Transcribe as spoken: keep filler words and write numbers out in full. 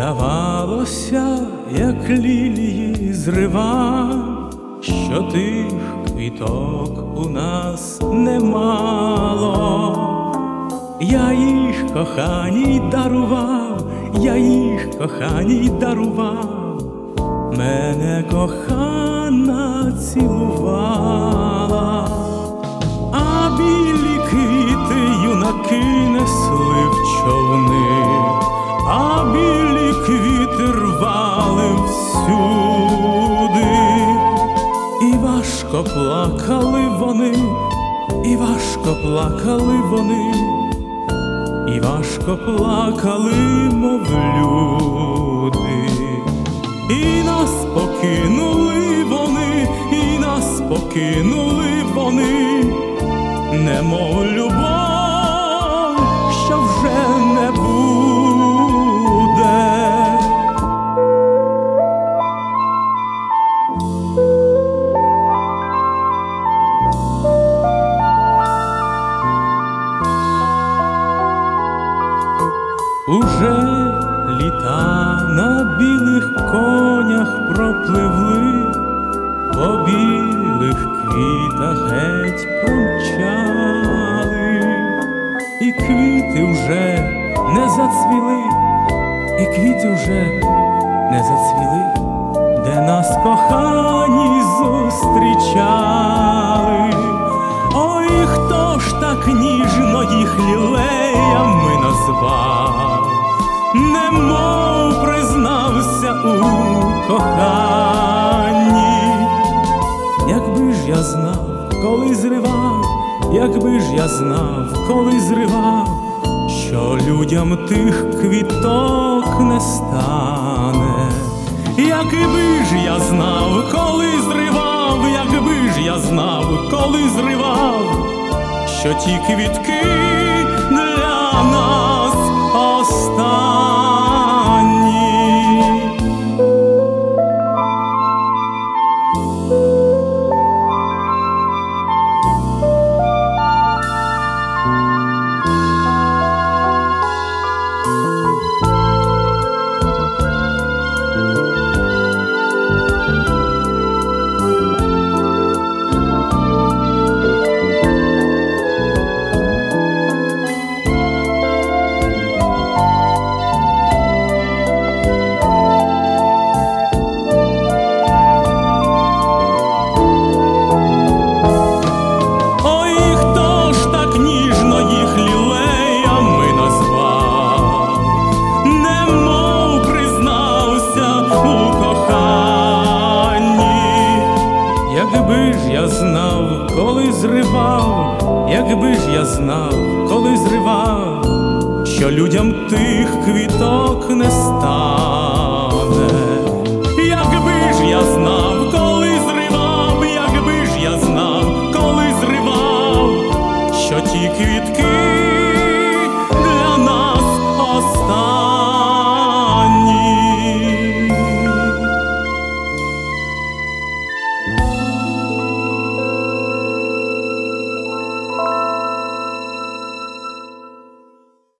Здавалося, як лілії зрива, що тих квіток у нас немало. Я їх коханій дарував, я їх коханій дарував, мене кохана цілувала. А білі квіти юнаки несли в човни, а білі квіти рвали всюди. І важко плакали вони, і важко плакали вони, і важко плакали, мов люди. І нас покинули вони, і нас покинули вони, немов любов, що вже не буде. Уже літа на білих конях пропливли, по білих квітах геть промчали. І квіти вже не зацвіли, і квіти вже не зацвіли, де нас кохані зустрічали. Ой, хто ж так ніжно їх лілеями назвав, немов признався у коханні. Якби ж я знав, коли зривав, якби ж я знав, коли зривав, що людям тих квіток не стане. Якби ж я знав, коли зривав, якби ж я знав, коли зривав, що ті квітки для нас останні. Якби ж я знав, коли зривав, якби ж я знав, коли зривав, що людям тих квіток не стане.